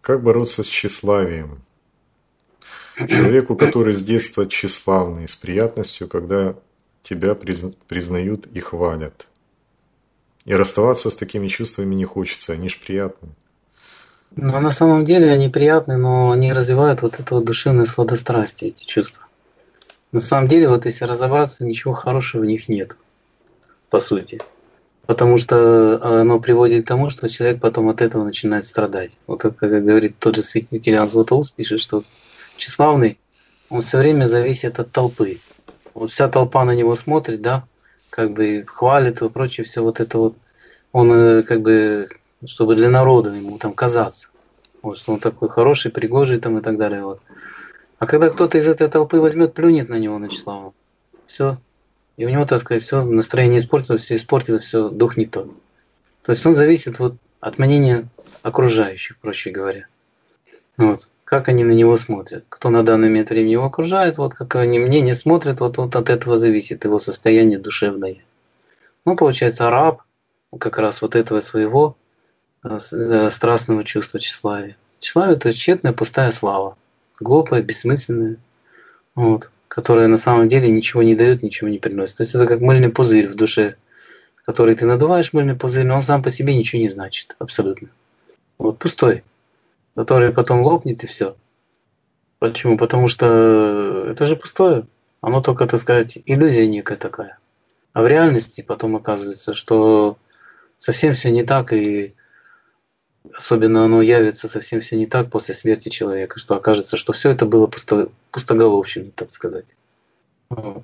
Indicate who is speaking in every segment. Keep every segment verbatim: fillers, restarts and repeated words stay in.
Speaker 1: как бороться с тщеславием? Человеку, который с детства тщеславный, с приятностью, когда тебя признают и хвалят. И расставаться с такими чувствами не хочется, они ж приятны.
Speaker 2: Но на самом деле они приятны, но они развивают вот это вот душевное сладострастие, эти чувства. На самом деле, вот если разобраться, ничего хорошего в них нет, по сути. Потому что оно приводит к тому, что человек потом от этого начинает страдать. Вот как говорит тот же святитель Иоанн Златоуст, пишет, что тщеславный, он все время зависит от толпы. Вот вся толпа на него смотрит, да, как бы хвалит и прочее, все вот это вот. Он как бы, чтобы для народа ему там казаться. Вот, что он такой хороший, пригожий там и так далее. Вот. А когда кто-то из этой толпы возьмет, плюнет на него, на тщеславного, все. И у него, так сказать, все, настроение испортилось, все испортилось, все, дух не тот. То есть он зависит вот от мнения окружающих, проще говоря. Вот. Как они на него смотрят. Кто на данный момент времени его окружает, вот как они мнение смотрят, вот, вот от этого зависит его состояние душевное. Ну, получается, раб как раз вот этого своего страстного чувства тщеславия. Тщеславие – это тщетная пустая слава, глупая, бессмысленная, вот, которая на самом деле ничего не дает, ничего не приносит. То есть это как мыльный пузырь в душе, который ты надуваешь, мыльный пузырь, но он сам по себе ничего не значит, абсолютно. Вот пустой, который потом лопнет и все. Почему? Потому что это же пустое. Оно только, так сказать, иллюзия некая такая. А в реальности потом оказывается, что совсем все не так, и особенно оно явится совсем все не так после смерти человека, что окажется, что все это было пусто, пустоголовщиной, так сказать. Вот.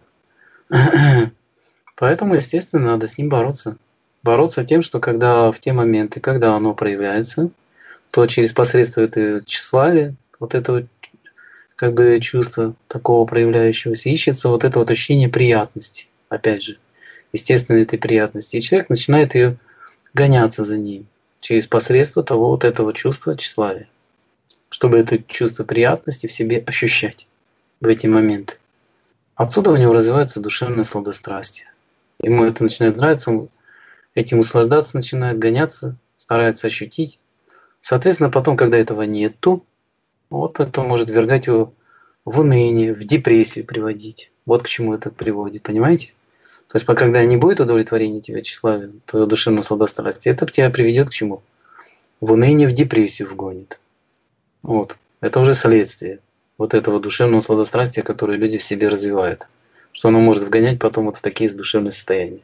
Speaker 2: Поэтому, естественно, надо с ним бороться. Бороться тем, что когда в те моменты, когда оно проявляется, то через посредство этого тщеславия, вот этого как бы чувства такого проявляющегося, ищется вот это вот ощущение приятности, опять же, естественно, этой приятности. И человек начинает ее гоняться за ней через посредство того вот этого чувства тщеславия, чтобы это чувство приятности в себе ощущать в эти моменты. Отсюда у него развивается душевное сладострастие. Ему это начинает нравиться, он этим услаждаться начинает, гоняться, старается ощутить. Соответственно, потом, когда этого нету, вот это может ввергать его в уныние, в депрессию приводить. Вот к чему это приводит, понимаете? То есть, когда не будет удовлетворения тебя тщеславия, твоего душевного сладострастия, это тебя приведет к чему? В уныние, в депрессию вгонит. Вот. Это уже следствие вот этого душевного сладострастия, которое люди в себе развивают. Что оно может вгонять потом вот в такие душевные состояния.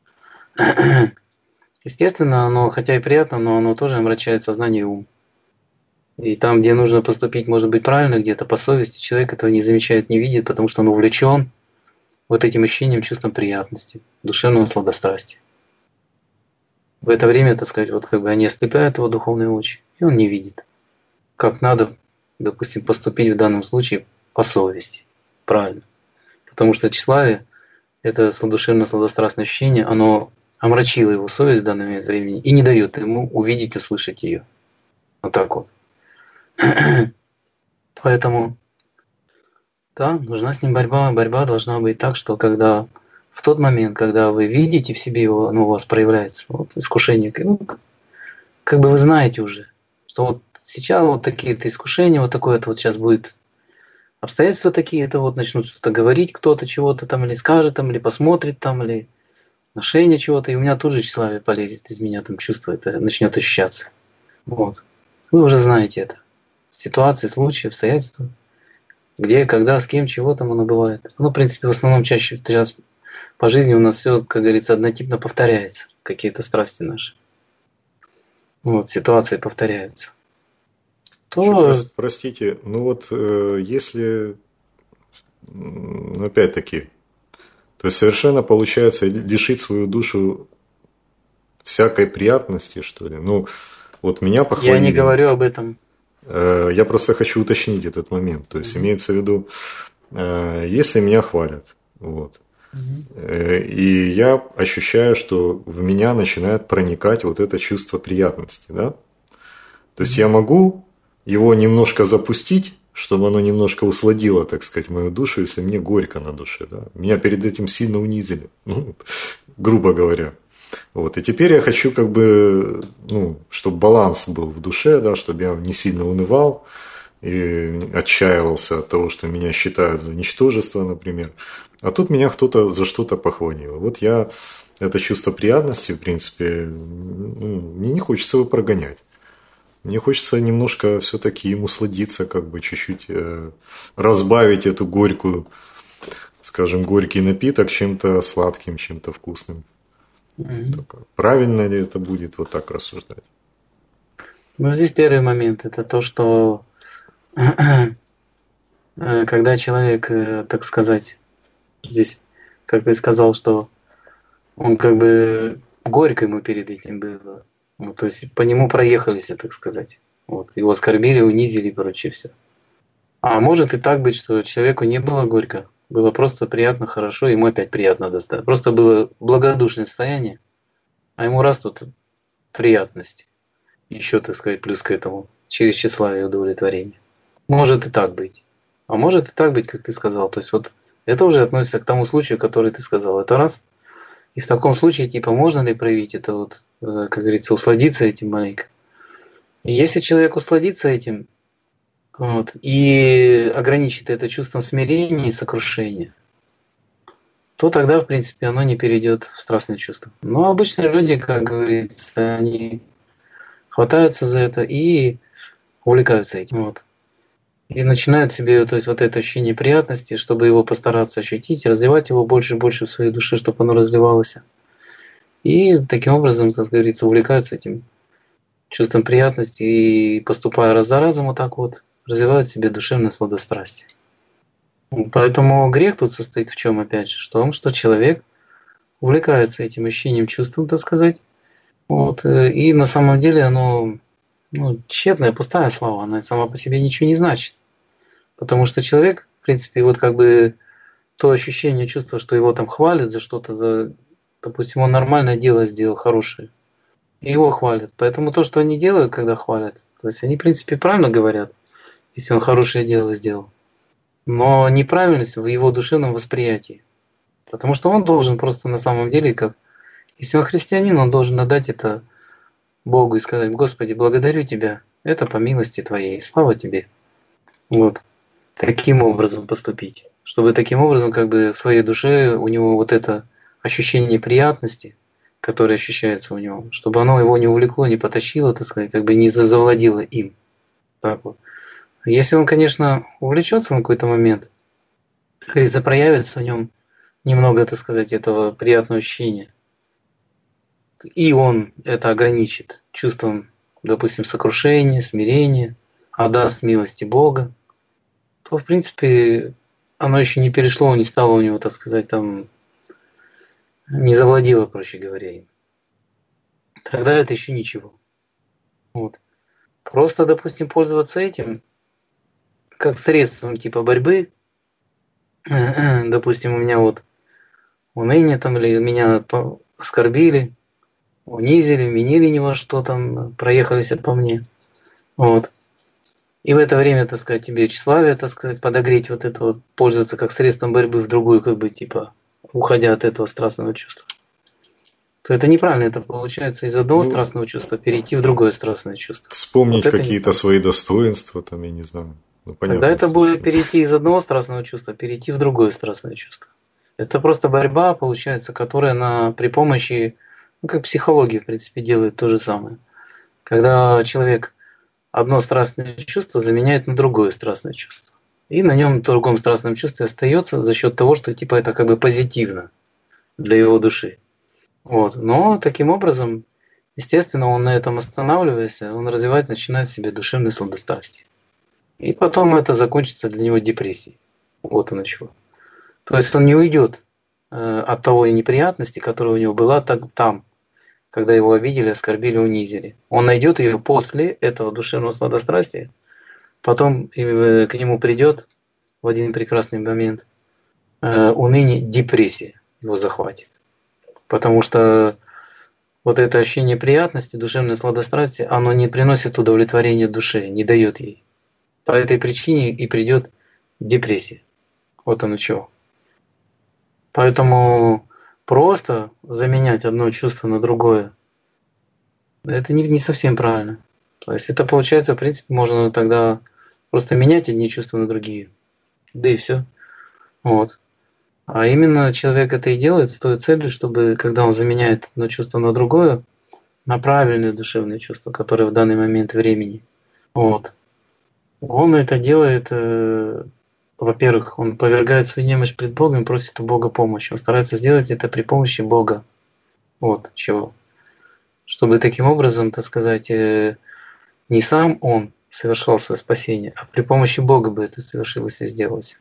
Speaker 2: Естественно, оно, хотя и приятно, но оно тоже омрачает сознание и ум. И там, где нужно поступить, может быть, правильно, где-то по совести, человек этого не замечает, не видит, потому что он увлечен вот этим ощущением, чувством приятности, душевного сладострастия. В это время, так сказать, вот как бы они ослепляют его духовные очи, и он не видит, как надо, допустим, поступить в данном случае по совести. Правильно. Потому что тщеславие, это душевное сладострастное ощущение, оно омрачило его совесть в данный момент времени и не дает ему увидеть, услышать ее. Вот так вот. Поэтому, да, нужна с ним борьба. Борьба должна быть так, что когда в тот момент, когда вы видите в себе его, оно у вас проявляется, вот искушение, ну, как бы вы знаете уже, что вот сейчас вот такие-то искушения, вот такое-то вот сейчас будет обстоятельства такие-то, вот начнут что-то говорить, кто-то чего-то там или скажет там, или посмотрит там, или отношения чего-то, и у меня тут же тщеславие полезет из меня, там чувство это начнет ощущаться. Вот. Вы уже знаете это. Ситуации, случаи, обстоятельства. Где, когда, с кем, чего там оно бывает. Ну, в принципе, в основном чаще сейчас по жизни у нас все, как говорится, однотипно повторяется. Какие-то страсти наши. Вот, ситуации повторяются. То...
Speaker 1: Еще, простите, ну вот э, если, опять-таки, то есть совершенно получается лишить свою душу всякой приятности, что ли. Ну, вот меня похвалили.
Speaker 2: Я не говорю об этом.
Speaker 1: Я просто хочу уточнить этот момент. То есть mm-hmm. имеется в виду, если меня хвалят, вот, mm-hmm. и я ощущаю, что в меня начинает проникать вот это чувство приятности, да? То есть mm-hmm. я могу его немножко запустить, чтобы оно немножко усладило, так сказать, мою душу, если мне горько на душе, да? Меня перед этим сильно унизили, ну, грубо говоря. Вот. И теперь я хочу, как бы, ну, чтобы баланс был в душе, да, чтобы я не сильно унывал и отчаивался от того, что меня считают за ничтожество, например. А тут меня кто-то за что-то похвалил. Вот я это чувство приятности, в принципе, ну, мне не хочется его прогонять. Мне хочется немножко все-таки им усладиться, как бы чуть-чуть э, разбавить эту горькую, скажем, горький напиток чем-то сладким, чем-то вкусным.
Speaker 2: Мгм.
Speaker 1: Так, правильно ли это будет вот так рассуждать?
Speaker 2: Ну, здесь первый момент, это то, что э, когда человек, э, так сказать, здесь, как ты сказал, что он как бы горько ему перед этим было. Ну, то есть по нему проехались, так сказать. Вот, его оскорбили, унизили и прочее все. А может и так быть, что человеку не было горько, было просто приятно, хорошо, ему опять приятно достаточно. Просто было благодушное состояние, а ему раз тут приятность. Еще, так сказать, плюс к этому, через тщеславие и удовлетворение. Может и так быть. А может и так быть, как ты сказал. То есть вот это уже относится к тому случаю, который ты сказал. Это раз. И в таком случае, типа, можно ли проявить это вот, э, как говорится, усладиться этим маленько. И если человек усладится этим, вот, и ограничит это чувством смирения и сокрушения, то тогда, в принципе, оно не перейдет в страстное чувство. Но обычные люди, как говорится, они хватаются за это и увлекаются этим. Вот. И начинают себе, то есть вот это ощущение приятности, чтобы его постараться ощутить, развивать его больше и больше в своей душе, чтобы оно развивалось. И таким образом, как говорится, увлекаются этим чувством приятности и, поступая раз за разом вот так вот, развивают в себе душевное сладострастие. Поэтому грех тут состоит в чем, опять же, в том, что человек увлекается этим ощущением, чувством, так сказать. Вот, и на самом деле оно, ну, тщетная, пустая слава, она сама по себе ничего не значит. Потому что человек, в принципе, вот как бы то ощущение, чувство, что его там хвалят за что-то, за, допустим, он нормальное дело сделал, хорошее, и его хвалят. Поэтому то, что они делают, когда хвалят, то есть они, в принципе, правильно говорят, если он хорошее дело сделал. Но неправильность в его душевном восприятии. Потому что он должен просто на самом деле, как если он христианин, он должен отдать это Богу и сказать: Господи, благодарю Тебя, это по милости Твоей, слава Тебе. Вот. Таким образом поступить. Чтобы таким образом как бы в своей душе у него вот это ощущение приятности, которое ощущается у него, чтобы оно его не увлекло, не потащило, так сказать, как бы не завладело им. Так вот. Если он, конечно, увлечется на какой-то момент, как говорится, проявится в нем немного, так сказать, этого приятного ощущения, и он это ограничит чувством, допустим, сокрушения, смирения, отдаст милости Бога, то, в принципе, оно еще не перешло, не стало у него, так сказать, там, не завладело, проще говоря, им. Тогда это еще ничего. Вот. Просто, допустим, пользоваться этим как средством типа борьбы. Допустим, у меня вот уныние там, или меня оскорбили, унизили, винили ни во что там, проехались по мне. Вот. И в это время, так сказать, тебе тщеславие, так сказать, подогреть вот это вот, пользоваться как средством борьбы в другую, как бы, типа, уходя от этого страстного чувства. То это неправильно, это получается из одного ну, страстного чувства перейти в другое страстное чувство.
Speaker 1: Вспомнить вот какие-то свои достоинства, там, я не знаю. Ну, понятно,
Speaker 2: тогда это будет перейти из одного страстного чувства, перейти в другое страстное чувство. Это просто борьба, получается, которая на, при помощи, ну, как психология, в принципе, делает то же самое. Когда человек одно страстное чувство заменяет на другое страстное чувство. И на нем в другом страстном чувстве остается за счет того, что типа это как бы позитивно для его души. Вот. Но таким образом, естественно, он на этом останавливаясь, он развивать начинает в себе душевные сладострастия. И потом это закончится для него депрессией. Вот оно чего. То есть он не уйдет э, от того неприятности, которая у него была так, там, когда его обидели, оскорбили, унизили. Он найдет ее после этого душевного сладострастия, потом э, к нему придет в один прекрасный момент э, уныние, депрессия его захватит. Потому что вот это ощущение приятности, душевное сладострастие, оно не приносит удовлетворения душе, не дает ей. По этой причине и придет депрессия. Вот оно чего. Поэтому просто заменять одно чувство на другое, это не, не совсем правильно. То есть это получается, в принципе, можно тогда просто менять одни чувства на другие. Да и все. Вот. А именно человек это и делает с той целью, чтобы, когда он заменяет одно чувство на другое, на правильное душевное чувство, которое в данный момент времени. Вот. Он это делает, э, во-первых, он повергает свою немощь пред Богом и просит у Бога помощи. Он старается сделать это при помощи Бога. Вот чего. Чтобы таким образом, так сказать, э, не сам он совершал свое спасение, а при помощи Бога бы это совершилось и сделалось.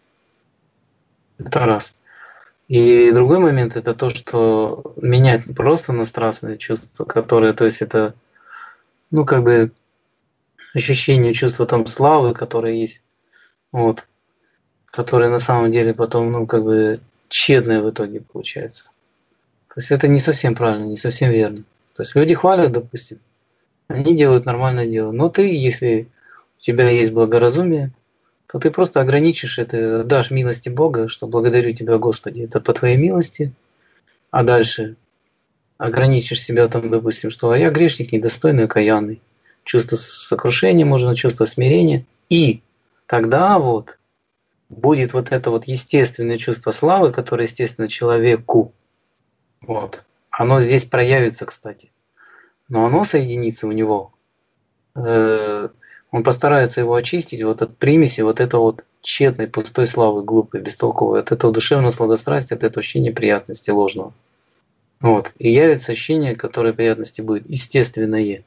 Speaker 2: Это раз. И другой момент это то, что менять просто на страстные чувства, которые, то есть это, ну как бы ощущение чувства там славы, которые есть, вот, которые на самом деле потом, ну как бы тщетное в итоге получается. То есть это не совсем правильно, не совсем верно. То есть люди хвалят, допустим, они делают нормальное дело, но ты, если у тебя есть благоразумие, то ты просто ограничишь это, дашь милости Бога, что благодарю Тебя, Господи, это по Твоей милости, а дальше ограничишь себя там, допустим, что а я грешник, недостойный, окаянный, чувство сокрушения, можно чувство смирения, и тогда вот будет вот это вот естественное чувство славы, которое естественно человеку, вот, оно здесь проявится, кстати, но оно соединится у него, э- он постарается его очистить вот от примеси вот этого вот тщетной, пустой славы, глупой, бестолковой, от этого душевного сладострастия, от этого ощущения приятности ложного. Вот. И явится ощущение, которое приятности будет естественное.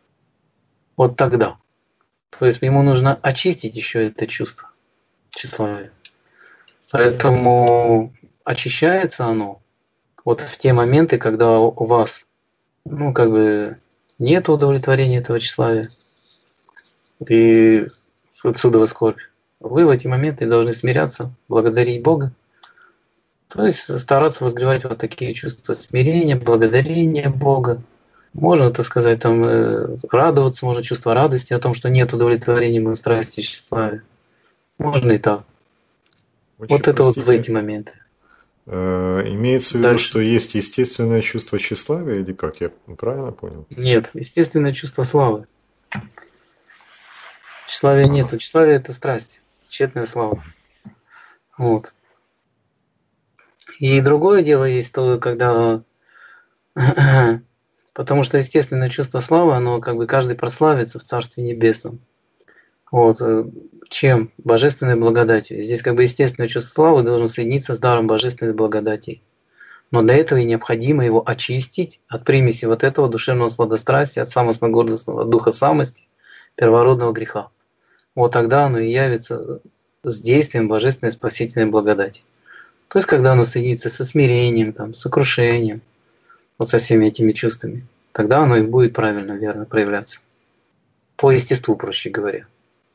Speaker 2: Вот тогда. То есть ему нужно очистить еще это чувство тщеславия. Поэтому очищается оно вот в те моменты, когда у вас, ну, как бы нет удовлетворения этого тщеславия. И отсюда скорбь. Вы в эти моменты должны смиряться, благодарить Бога. То есть стараться возгревать вот такие чувства смирения, благодарения Бога. Можно, так сказать, там радоваться, можно чувство радости о том, что нет удовлетворения страсти и тщеславия. Можно и так. Очень вот это простите, вот в эти моменты.
Speaker 1: Имеется в виду, что есть естественное чувство тщеславия или как? Я правильно понял?
Speaker 2: Нет, естественное чувство славы. Тщеславия нет. Тщеславие – это страсть, тщетная слава. Вот. И другое дело есть то, когда... Потому что естественное чувство славы, оно как бы каждый прославится в Царстве Небесном. Вот. Чем? Божественной благодатью. Здесь как бы естественное чувство славы должно соединиться с даром божественной благодати. Но для этого и необходимо его очистить от примеси вот этого душевного сладострастия, от самостно-гордостного духа самости, первородного греха. Вот тогда оно и явится с действием божественной спасительной благодати. То есть, когда оно соединится со смирением, там, с сокрушением, вот со всеми этими чувствами, тогда оно и будет правильно, верно проявляться. По естеству, проще говоря.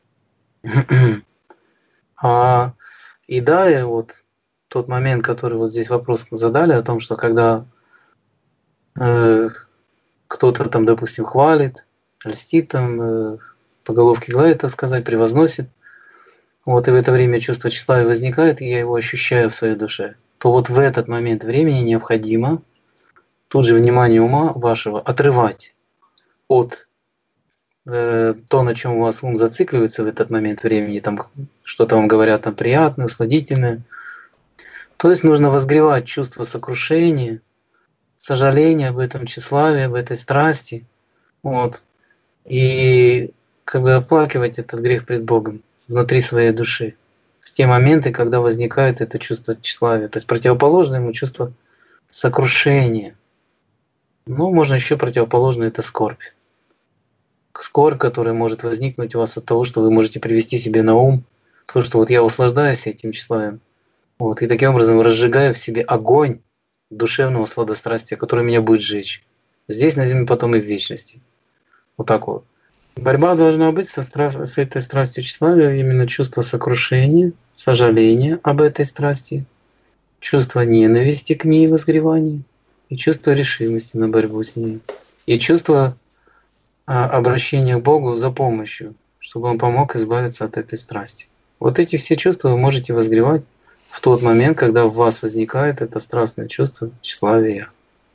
Speaker 2: а, и далее, вот тот момент, который вот здесь вопрос задали, о том, что когда э, кто-то там, допустим, хвалит, льстит там, э, по головке гладит, так сказать, превозносит, вот и в это время чувство тщеславия возникает, и я его ощущаю в своей душе, то вот в этот момент времени необходимо тут же внимание ума вашего отрывать от э, то, на чем у вас ум зацикливается в этот момент времени, там что-то вам говорят там приятное, усладительное. То есть нужно возгревать чувство сокрушения, сожаления об этом тщеславии, об этой страсти, вот, и как бы оплакивать этот грех пред Богом внутри своей души в те моменты, когда возникает это чувство тщеславия, то есть противоположное ему чувство сокрушения. Ну, можно еще противоположно это скорбь. Скорбь, которая может возникнуть у вас от того, что вы можете привести себе на ум то, что вот я услаждаюсь этим тщеславием, вот, и таким образом разжигаю в себе огонь душевного сладострастия, который меня будет жечь. Здесь на земле, потом и в вечности. Вот так вот. Борьба должна быть со стра... с этой страстью тщеславия, именно чувство сокрушения, сожаления об этой страсти, чувство ненависти к ней, возгревания, и чувство решимости на борьбу с ней, и чувство а, обращения к Богу за помощью, чтобы Он помог избавиться от этой страсти. Вот эти все чувства вы можете возгревать в тот момент, когда в вас возникает это страстное чувство тщеславия.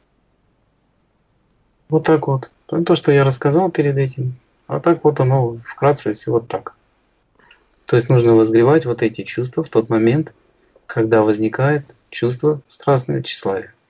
Speaker 2: Вот так вот. То, что я рассказал перед этим, а так вот оно вкратце вот так. То есть нужно возгревать вот эти чувства в тот момент, когда возникает чувство страстного тщеславия.